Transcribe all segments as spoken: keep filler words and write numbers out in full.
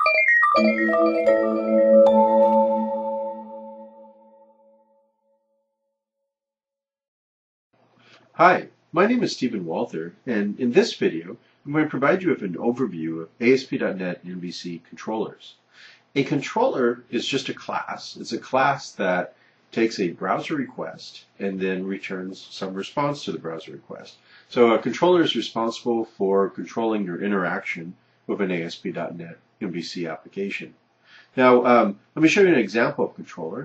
Hi, my name is Stephen Walther, and in this video, I'm going to provide you with an overview of A S P dot net M V C controllers. A controller is just a class. It's a class that takes a browser request and then returns some response to the browser request. So a controller is responsible for controlling your interaction with an A S P dot net M V C application. Now, um, let me show you an example of controller.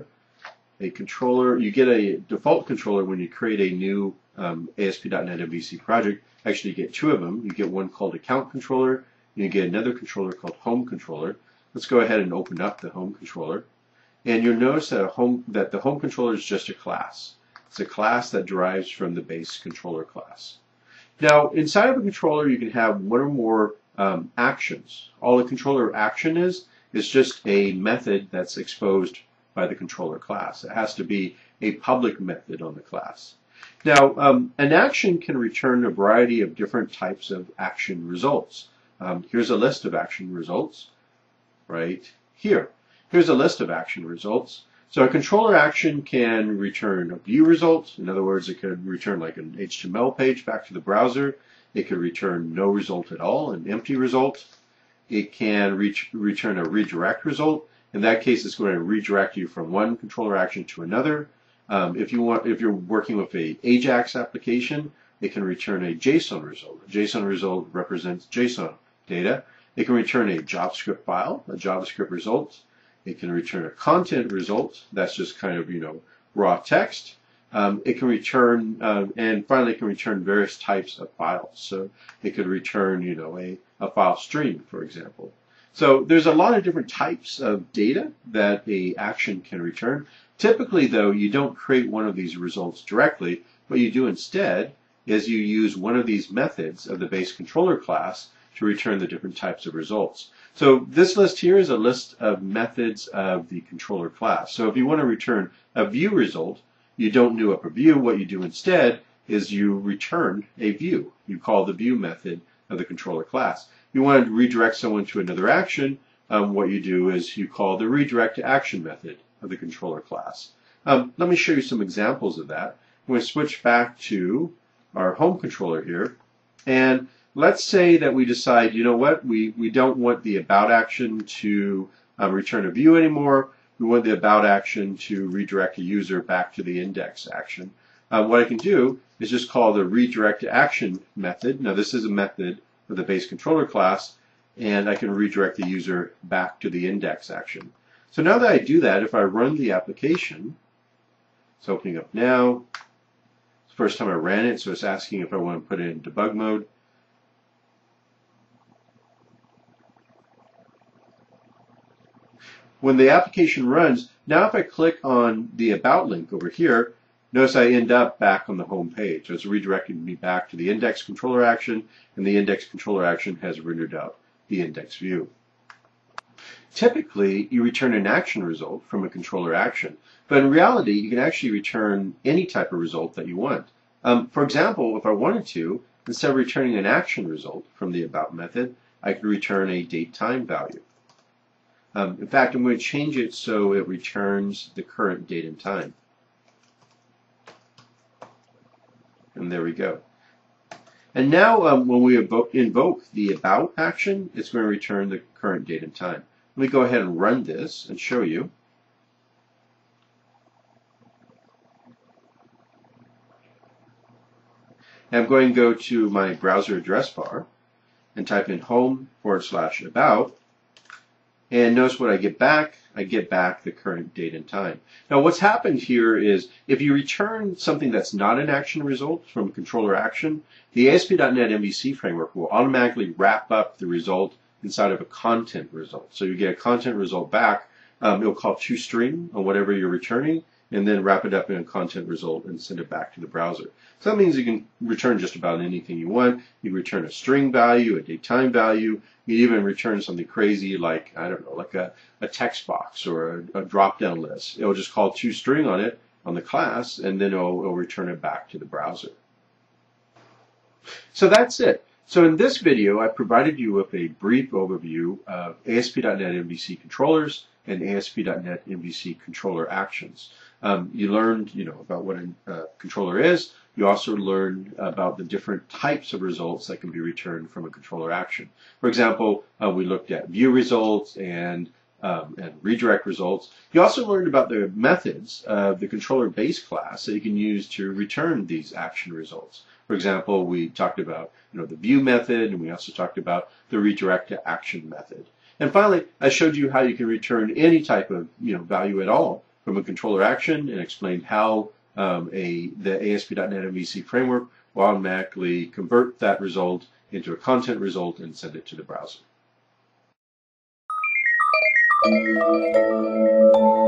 A controller, you get a default controller when you create a new um, A S P dot net M V C project. Actually, you get two of them. You get one called account controller, and you get another controller called home controller. Let's go ahead and open up the home controller. And you'll notice that, a home, that the home controller is just a class. It's a class that derives from the base controller class. Now, inside of a controller, you can have one or more um, actions. All a controller action is, is just a method that's exposed by the controller class. It has to be a public method on the class. Now, um, an action can return a variety of different types of action results. Um, here's a list of action results right here. Here's a list of action results. So a controller action can return a view result. In other words, it could return like an H T M L page back to the browser. It could return no result at all, an empty result. It can reach, return a redirect result. In that case, it's going to redirect you from one controller action to another. Um, if you want, if you're working with a AJAX application, it can return a JSON result. A JSON result represents JSON data. It can return a JavaScript file, a JavaScript result. It can return a content result. That's just kind of, you know, raw text. Um, it can return, um, and finally, it can return various types of files. So it could return, you know, a, a file stream, for example. So there's a lot of different types of data that a action can return. Typically, though, you don't create one of these results directly. What you do instead is you use one of these methods of the base controller class to return the different types of results. So this list here is a list of methods of the controller class. So if you want to return a view result, you don't do up a view. What you do instead is you return a view. You call the view method of the controller class. You want to redirect someone to another action, um, what you do is you call the redirect to action method of the controller class. Um, let me show you some examples of that. I'm going to switch back to our home controller here, and let's say that we decide, you know what, we, we don't want the about action to um, return a view anymore. We want the about action to redirect a user back to the index action. Um, what I can do is just call the redirect to action method. Now this is a method of the base controller class, and I can redirect the user back to the index action. So now that I do that, if I run the application, it's opening up now. It's the first time I ran it, so it's asking if I want to put it in debug mode. When the application runs, now if I click on the About link over here, notice I end up back on the home page. So it's redirecting me back to the index controller action, and the index controller action has rendered out the index view. Typically, you return an action result from a controller action, but in reality, you can actually return any type of result that you want. Um, for example, if I wanted to, instead of returning an action result from the About method, I could return a date-time value. Um, in fact, I'm going to change it so it returns the current date and time. And there we go. And now um, when we invoke, invoke the About action, it's going to return the current date and time. Let me go ahead and run this and show you. And I'm going to go to my browser address bar and type in home forward slash about. And notice what I get back. I get back the current date and time. Now what's happened here is if you return something that's not an action result from controller action, the A S P dot net M V C framework will automatically wrap up the result inside of a content result. So you get a content result back. Um, it'll call toString on whatever you're returning, and then wrap it up in a content result and send it back to the browser. So that means you can return just about anything you want. You can return a string value, a date-time value. You even return something crazy like, I don't know, like a, a text box or a, a drop-down list. It'll just call toString on it, on the class, and then it'll, it'll return it back to the browser. So that's it. So in this video, I provided you with a brief overview of A S P dot net M V C controllers and A S P dot net M V C controller actions. Um, you learned, you know, about what a uh, controller is. You also learned about the different types of results that can be returned from a controller action. For example, uh, we looked at view results and Um, and redirect results. You also learned about the methods of the controller base class that you can use to return these action results. For example, we talked about you know the view method, and we also talked about the redirect to action method. And finally, I showed you how you can return any type of you know value at all from a controller action, and explained how um, a the A S P dot net M V C framework will automatically convert that result into a content result and send it to the browser.